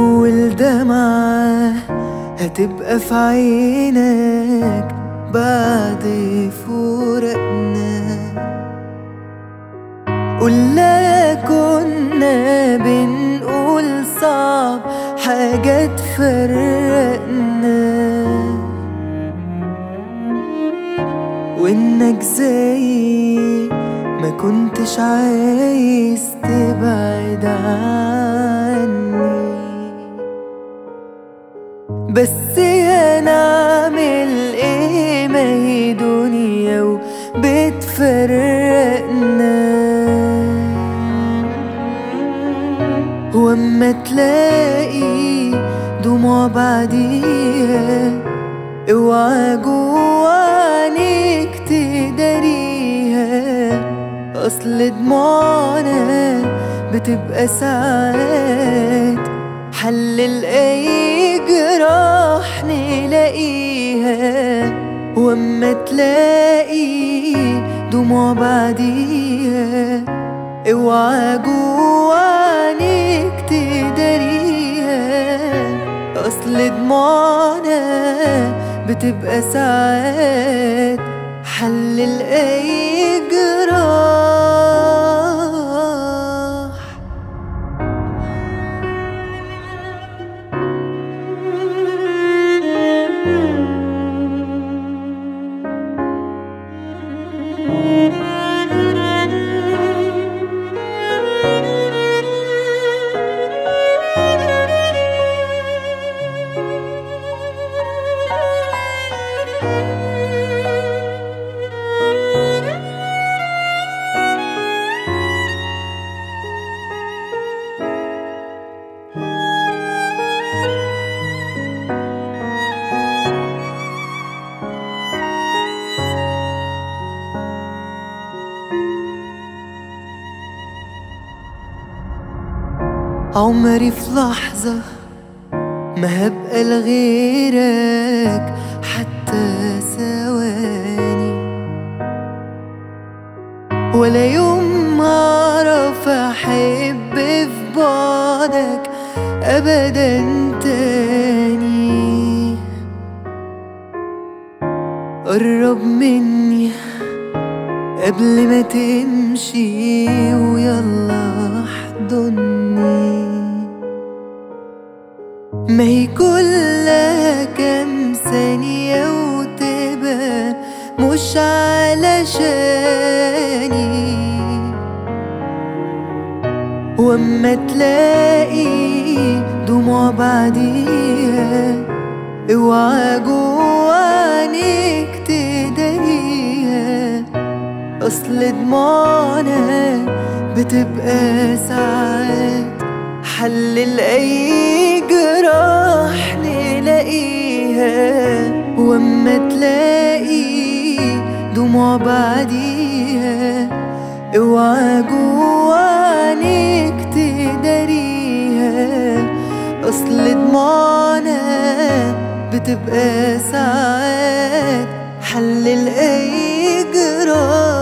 أول دمعة هتبقى في عينك بعد فراقنا. قلنا كنا بنقول صعب حاجة تفرقنا، وإنك زي ما كنتش عايز تبعد عني. بس هنعمل ايه، ما هي دنيا وبتفرقنا. واما تلاقي دموع بعديها اوعى جوا عينيك تداريها، اصل دموعنا بتبقى ساعات حل لأي جراح نلاقيها. واما تلاقي دموع بعديها اوعى جوا عينيك تداريها، اصل دموعنا بتبقى ساعات حل لأي جراح. عمري في لحظة ما هبقى لغيرك حتى ثواني، ولا يوم هعرف أحب في بعدك أبدا تاني. قرب مني قبل ما تمشي ويلا احضني، ما هي كلها كام ثانية وتبقى مش علشاني. واما تلاقي دموع بعديها اوعى جوا عينيك تداريها، اصل دموعنا بتبقى ساعات حل لأي جراح نلاقيها. واما تلاقي دموع بعديها اوعى جوا عينيك تداريها، اصل دموعنا بتبقى ساعات حل لأي جراح.